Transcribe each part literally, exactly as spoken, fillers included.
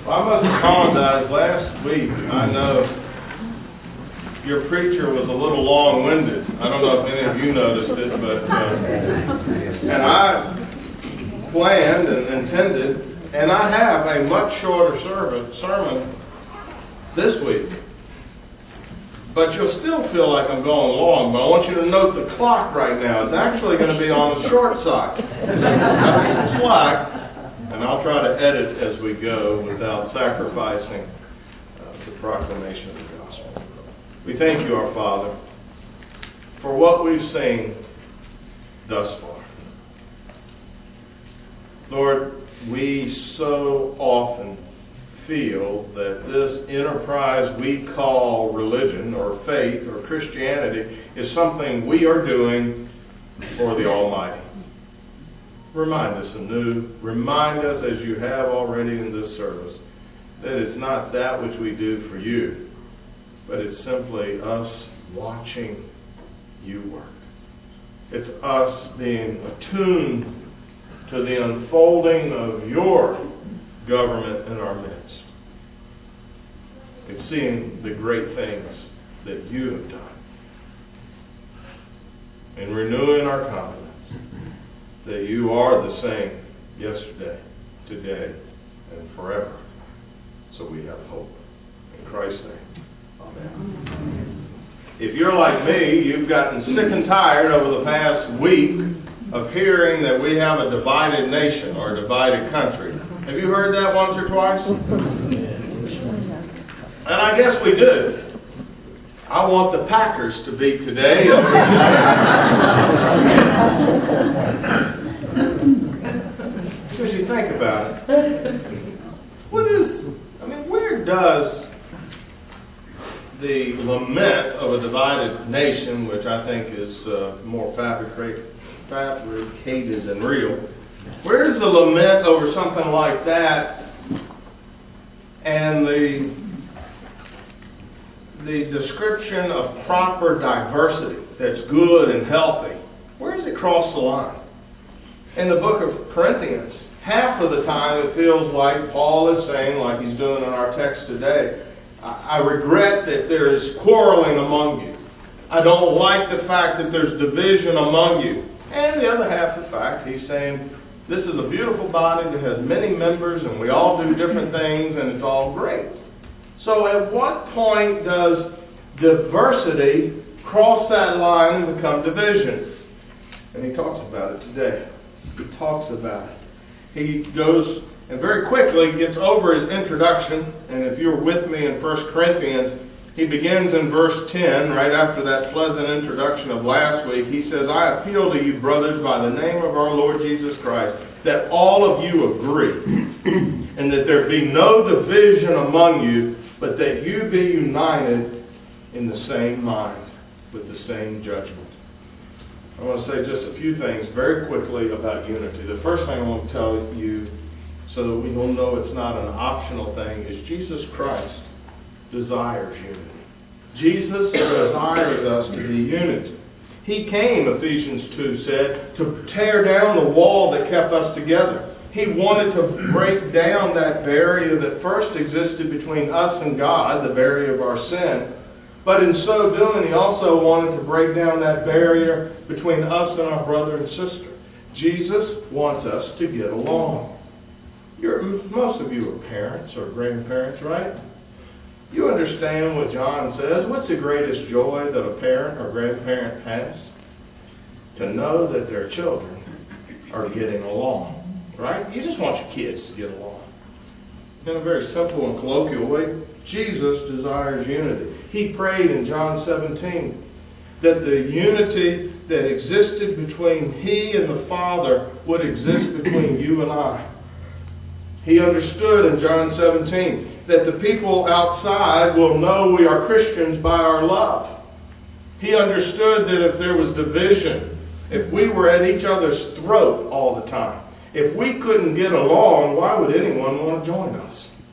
Well, I must apologize. Last week, I know your preacher was a little long-winded. I don't know if any of you noticed it, but uh, and I planned and intended, and I have a much shorter sermon, sermon this week. But you'll still feel like I'm going long. But I want you to note the clock right now. It's actually going to be on the short side. It's slack. And I'll try to edit as we go without sacrificing uh, the proclamation of the gospel. We thank you, our Father, for what we've seen thus far. Lord, we so often feel that this enterprise we call religion or faith or Christianity is something we are doing for the Almighty. Remind us anew, remind us as you have already in this service, that it's not that which we do for you, but it's simply us watching you work. It's us being attuned to the unfolding of your government in our midst. It's seeing the great things that you have done. And renewing our confidence that you are the same yesterday, today, and forever. So we have hope. In Christ's name, amen. If you're like me, you've gotten sick and tired over the past week of hearing that we have a divided nation or a divided country. Have you heard that once or twice? And I guess we do. I want the Packers to beat today. Because you think about it. What is, I mean, where does the lament of a divided nation, which I think is uh, more fabricated, fabricated than real, where does the lament over something like that and the the description of proper diversity that's good and healthy, where does it cross the line? In the book of Corinthians, half of the time it feels like Paul is saying, like he's doing in our text today, I regret that there is quarreling among you. I don't like the fact that there's division among you. And the other half of the fact, he's saying, this is a beautiful body that has many members and we all do different things and it's all great. So at what point does diversity cross that line and become division? And he talks about it today. He talks about it. He goes and very quickly gets over his introduction. And if you're with me in First Corinthians, he begins in verse ten, right after that pleasant introduction of last week. He says, I appeal to you, brothers, by the name of our Lord Jesus Christ, that all of you agree, and that there be no division among you, but that you be united in the same mind, with the same judgment. I want to say just a few things very quickly about unity. The first thing I want to tell you, so that we will know it's not an optional thing, is Jesus Christ desires unity. Jesus desires us to be unity. He came, Ephesians two said, to tear down the wall that kept us together. He wanted to break down that barrier that first existed between us and God, the barrier of our sin. But in so doing, he also wanted to break down that barrier between us and our brother and sister. Jesus wants us to get along. You're, most of you are parents or grandparents, right? You understand what John says. What's the greatest joy that a parent or grandparent has? To know that their children are getting along. Right? You just want your kids to get along. In a very simple and colloquial way, Jesus desires unity. He prayed in John seventeen that the unity that existed between He and the Father would exist between you and I. He understood in John seventeen that the people outside will know we are Christians by our love. He understood that if there was division, if we were at each other's throat all the time, if we couldn't get along, why would anyone want to join us?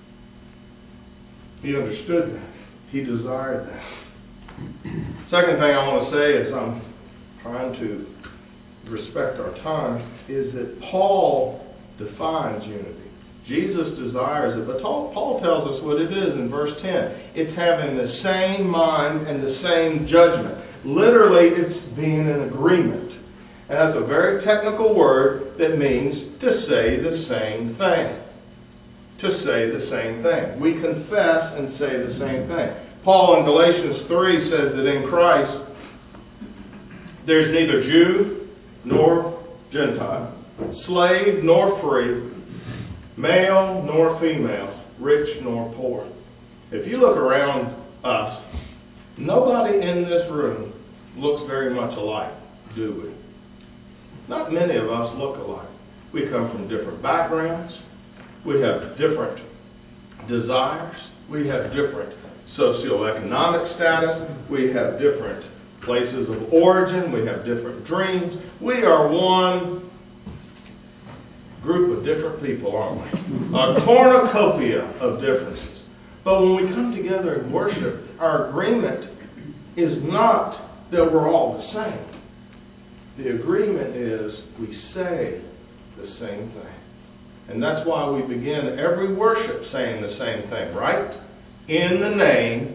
He understood that. He desired that. Second thing I want to say as I'm trying to respect our time is that Paul defines unity. Jesus desires it. But Paul tells us what it is in verse ten. It's having the same mind and the same judgment. Literally, it's being in agreement. And that's a very technical word that means to say the same thing. To say the same thing. We confess and say the same thing. Paul in Galatians three says that in Christ there's neither Jew nor Gentile, slave nor free, male nor female, rich nor poor. If you look around us, nobody in this room looks very much alike, do we? Not many of us look alike. We come from different backgrounds. We have different desires. We have different socioeconomic status. We have different places of origin. We have different dreams. We are one group of different people, aren't we? A cornucopia of differences. But when we come together and worship, our agreement is not that we're all the same. The agreement is we say the same thing. And that's why we begin every worship saying the same thing, right? In the name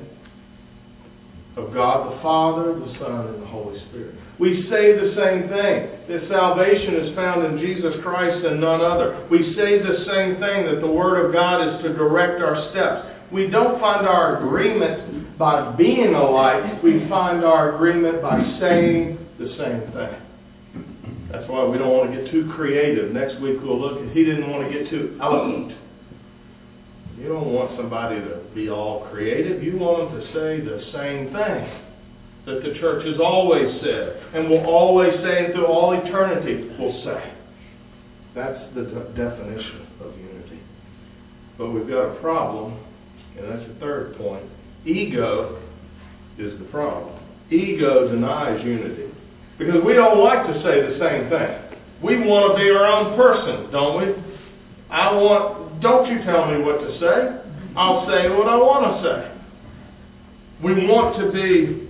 of God the Father, the Son, and the Holy Spirit. We say the same thing, that salvation is found in Jesus Christ and none other. We say the same thing, that the Word of God is to direct our steps. We don't find our agreement by being alike. We find our agreement by saying the same thing. That's why we don't want to get too creative. Next week we'll look at, he didn't want to get too eloquent. You don't want somebody to be all creative. You want them to say the same thing that the church has always said and will always say through all eternity will say. That's the de- definition of unity. But we've got a problem, and that's the third point. Ego is the problem. Ego denies unity. Because we don't like to say the same thing. We want to be our own person, don't we? I want, don't you tell me what to say. I'll say what I want to say. We want to be,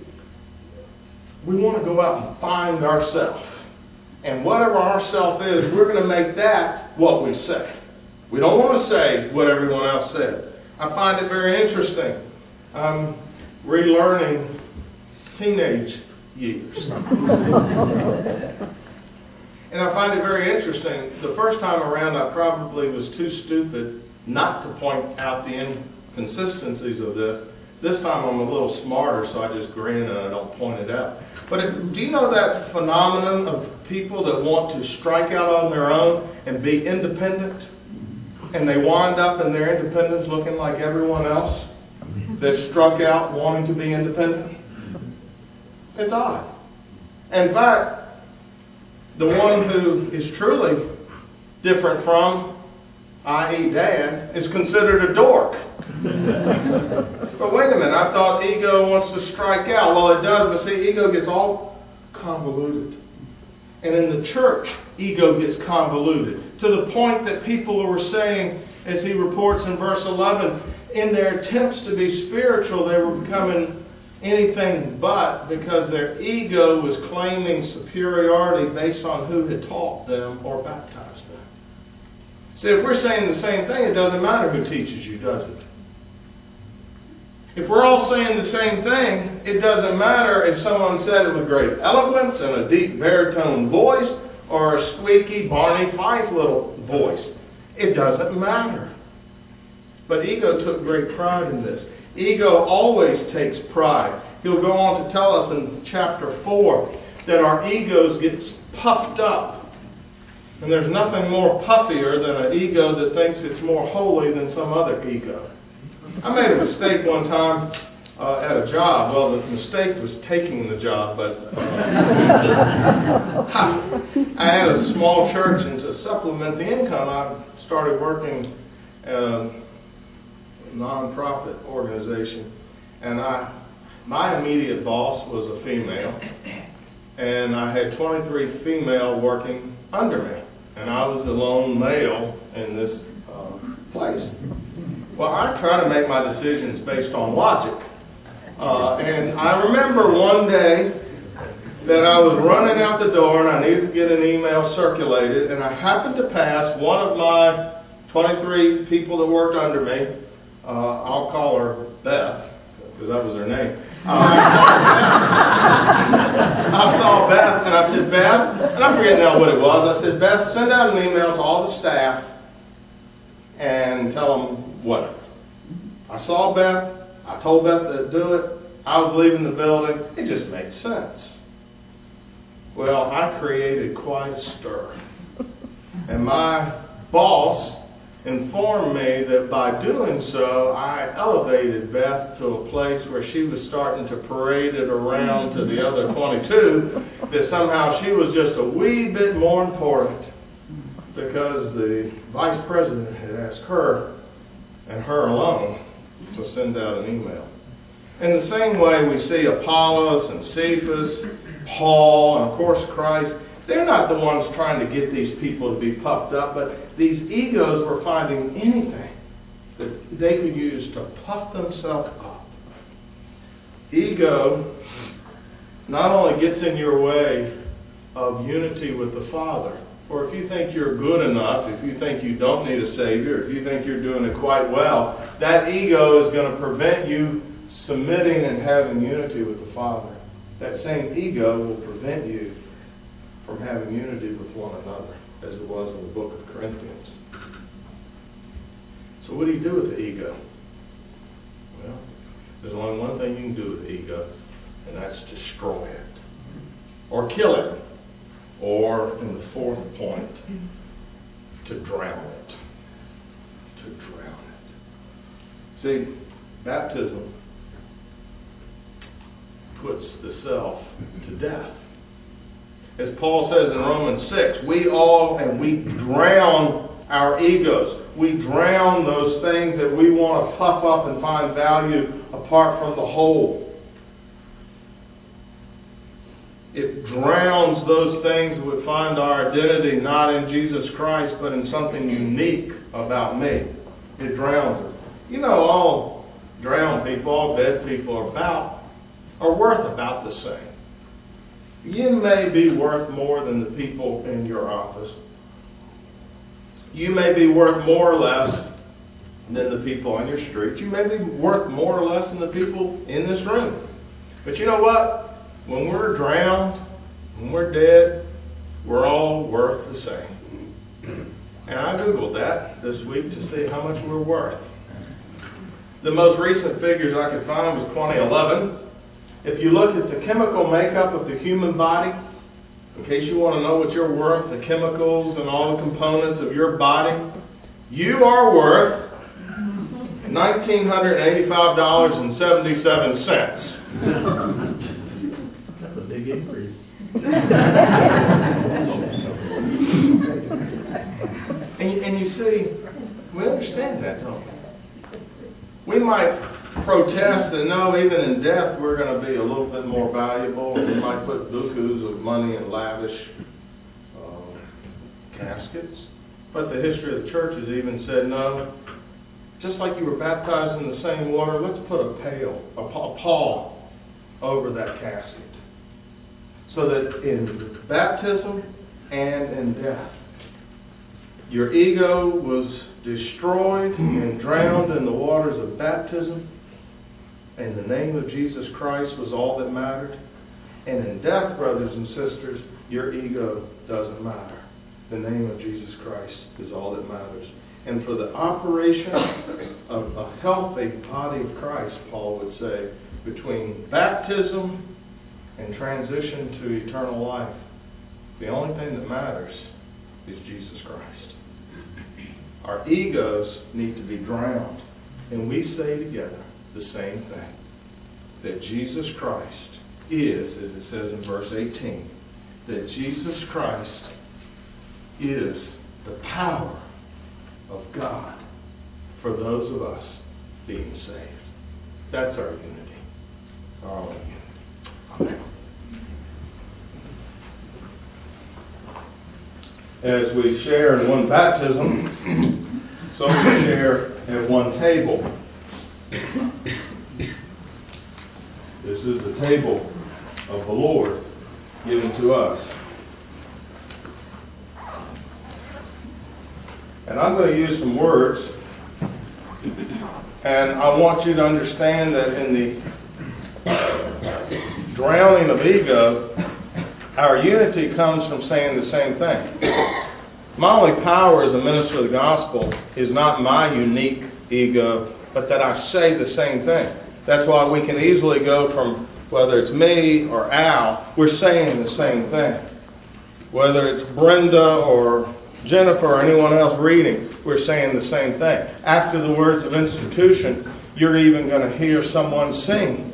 we want to go out and find ourselves. And whatever ourself is, we're going to make that what we say. We don't want to say what everyone else said. I find it very interesting. I'm relearning teenage years. And I find it very interesting. The first time around I probably was too stupid not to point out the inconsistencies of this. This time I'm a little smarter, so I just grin and I don't point it out. But if, do you know that phenomenon of people that want to strike out on their own and be independent? And they wind up in their independence looking like everyone else that struck out wanting to be independent? It's odd. In fact, the one who is truly different from, that is. Dad, is considered a dork. But wait a minute, I thought ego wants to strike out. Well, it does, but see, ego gets all convoluted. And in the church, ego gets convoluted. To the point that people were saying, as he reports in verse eleven, in their attempts to be spiritual, they were becoming anything but, because their ego was claiming superiority based on who had taught them or baptized them. See, if we're saying the same thing, it doesn't matter who teaches you, does it? If we're all saying the same thing, it doesn't matter if someone said it with great eloquence and a deep baritone voice or a squeaky Barney Fife little voice. It doesn't matter. But ego took great pride in this. Ego always takes pride. He'll go on to tell us in chapter four that our egos get puffed up. And there's nothing more puffier than an ego that thinks it's more holy than some other ego. I made a mistake one time uh, at a job. Well, the mistake was taking the job, but uh, I had a small church, and to supplement the income, I started working uh, non-profit organization, and I, my immediate boss was a female, and I had twenty-three female working under me, and I was the lone male in this uh, place. Well, I try to make my decisions based on logic, uh, and I remember one day that I was running out the door and I needed to get an email circulated, and I happened to pass one of my twenty-three people that worked under me. Uh, I'll call her Beth, because that was her name. Uh, I saw Beth, and I said, Beth, and I forget now what it was. I said, Beth, send out an email to all the staff and tell them what. I saw Beth. I told Beth to do it. I was leaving the building. It just made sense. Well, I created quite a stir. And my boss informed me that by doing so, I elevated Beth to a place where she was starting to parade it around to the other twenty-two, that somehow she was just a wee bit more important because the vice president had asked her, and her alone, to send out an email. In the same way we see Apollos and Cephas, Paul, and of course Christ. They're not the ones trying to get these people to be puffed up, but these egos were finding anything that they could use to puff themselves up. Ego not only gets in your way of unity with the Father, or if you think you're good enough, if you think you don't need a Savior, if you think you're doing it quite well, that ego is going to prevent you submitting and having unity with the Father. That same ego will prevent you from having unity with one another, as it was in the book of Corinthians. So what do you do with the ego? Well, there's only one thing you can do with the ego, and that's destroy it. Or kill it. Or, in the fourth point, to drown it. To drown it. See, baptism puts the self to death. As Paul says in Romans six, we all, and we drown our egos. We drown those things that we want to puff up and find value apart from the whole. It drowns those things that would find our identity not in Jesus Christ, but in something unique about me. It drowns it. You know, all drowned people, all dead people are about, are worth about the same. You may be worth more than the people in your office. You may be worth more or less than the people on your street. You may be worth more or less than the people in this room. But you know what? When we're drowned, when we're dead, we're all worth the same. And I Googled that this week to see how much we're worth. The most recent figures I could find was twenty eleven. If you look at the chemical makeup of the human body, in case you want to know what you're worth, the chemicals and all the components of your body, you are worth one thousand nine hundred eighty-five dollars and seventy-seven cents. That's a big increase. and, and you see, we understand that, don't we? We might protest that no, even in death we're going to be a little bit more valuable, and we might put bukus of money in lavish uh, caskets. But the history of the church has even said, no, just like you were baptized in the same water, let's put a pail, a pall over that casket. So that in baptism and in death, your ego was destroyed and drowned in the waters of baptism, and the name of Jesus Christ was all that mattered. And in death, brothers and sisters, your ego doesn't matter. The name of Jesus Christ is all that matters. And for the operation of a healthy body of Christ, Paul would say, between baptism and transition to eternal life, the only thing that matters is Jesus Christ. Our egos need to be drowned. And we say together the same thing. That Jesus Christ is, as it says in verse eighteen, that Jesus Christ is the power of God for those of us being saved. That's our unity. Our only unity. Amen. As we share in one baptism, so we share at one table. This is the table of the Lord given to us. And I'm going to use some words, and I want you to understand that in the drowning of ego, our unity comes from saying the same thing. My only power as a minister of the gospel is not my unique ego, but that I say the same thing. That's why we can easily go from, whether it's me or Al, we're saying the same thing. Whether it's Brenda or Jennifer or anyone else reading, we're saying the same thing. After the words of institution, you're even going to hear someone sing.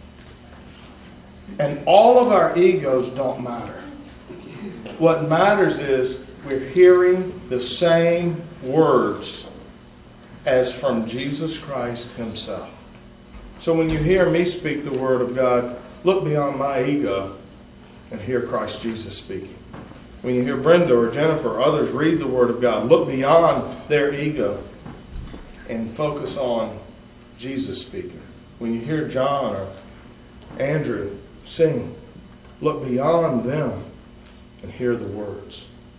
And all of our egos don't matter. What matters is we're hearing the same words as from Jesus Christ himself. So when you hear me speak the word of God, look beyond my ego and hear Christ Jesus speaking. When you hear Brenda or Jennifer or others read the Word of God, look beyond their ego and focus on Jesus speaking. When you hear John or Andrew sing, look beyond them and hear the words.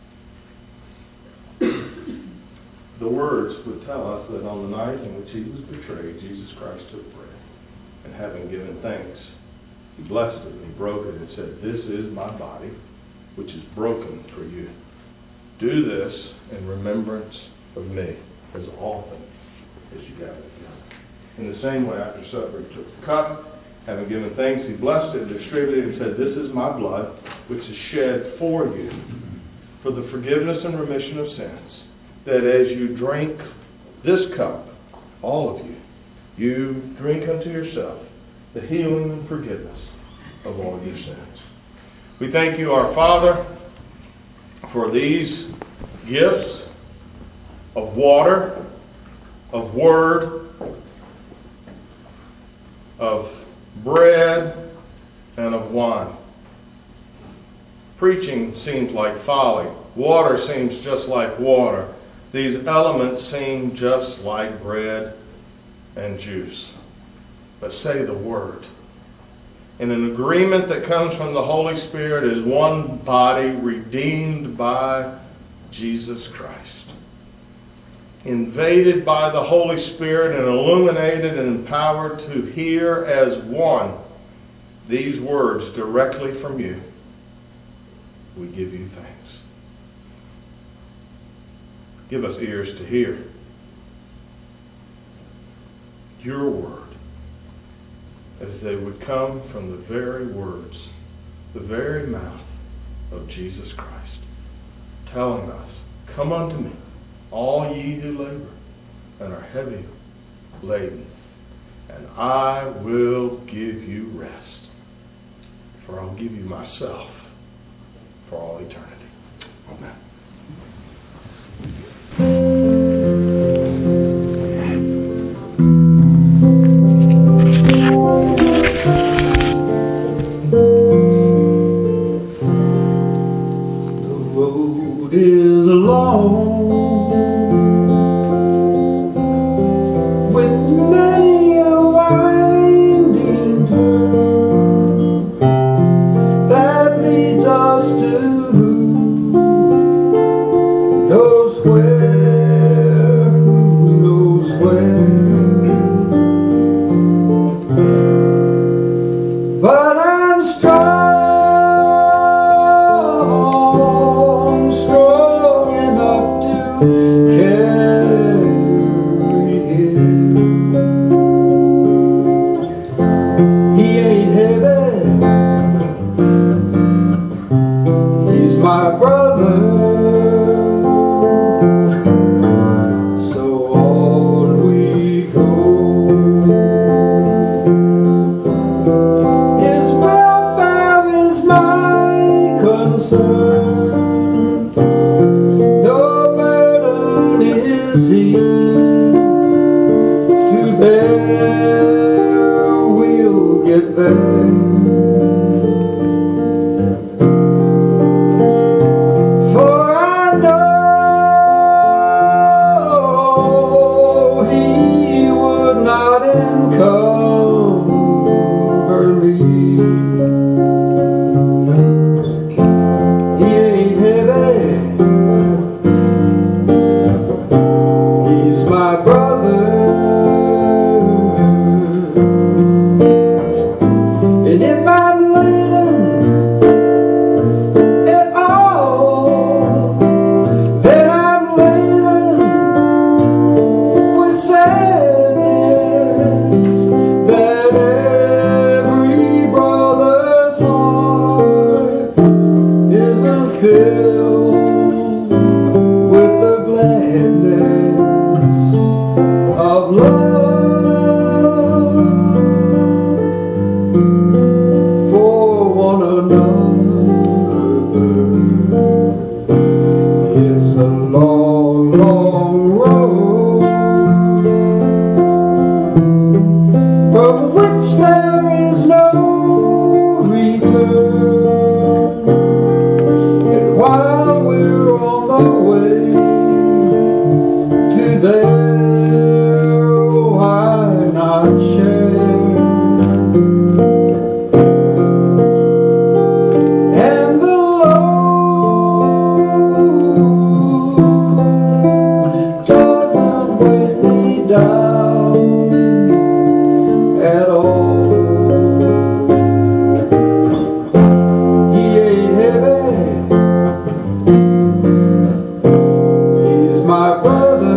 The words would tell us that on the night in which he was betrayed, Jesus Christ took bread, and having given thanks, he blessed it and he broke it and said, "This is my body, which is broken for you. Do this in remembrance of me, as often as you gather together." In the same way, after supper, he took the cup, having given thanks, he blessed it and distributed it and said, "This is my blood, which is shed for you, for the forgiveness and remission of sins, that as you drink this cup, all of you, you drink unto yourself the healing and forgiveness of all your sins." We thank you, our Father, for these gifts of water, of word, of bread, and of wine. Preaching seems like folly. Water seems just like water. These elements seem just like bread and juice. But say the word. And an agreement that comes from the Holy Spirit is one body redeemed by Jesus Christ. Invaded by the Holy Spirit and illuminated and empowered to hear as one these words directly from you. We give you thanks. Give us ears to hear your word, as they would come from the very words, the very mouth of Jesus Christ, telling us, "Come unto me, all ye who labor and are heavy laden, and I will give you rest. For I'll give you myself for all eternity." Amen. my brother. And if I'm leaning at all, then I'm leaning with sadness that every brother's heart isn't filled with the gladness of love for one another. It's a long, long road from which there is no return. And while we're on the way to there, why not share? And the Lord doesn't weigh me down at all. He ain't heavy. He's my brother.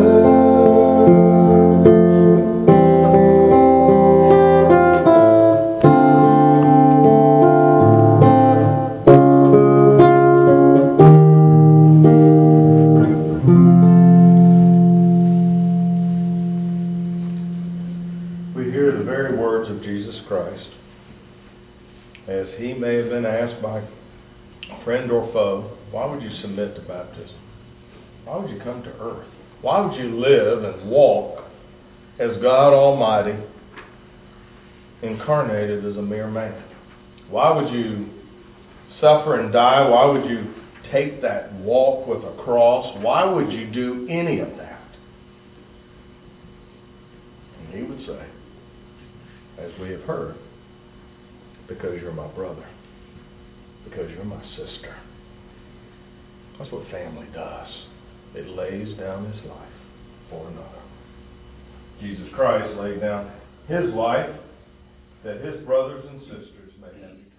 We hear the very words of Jesus Christ as he may have been asked by friend or foe, why would you submit to baptism? Why would you come to earth? Why would you live and walk as God Almighty incarnated as a mere man? Why would you suffer and die? Why would you take that walk with a cross? Why would you do any of that? And he would say, as we have heard, because you're my brother, because you're my sister. That's what family does. It lays down his life for another. Jesus Christ laid down his life that his brothers and sisters may have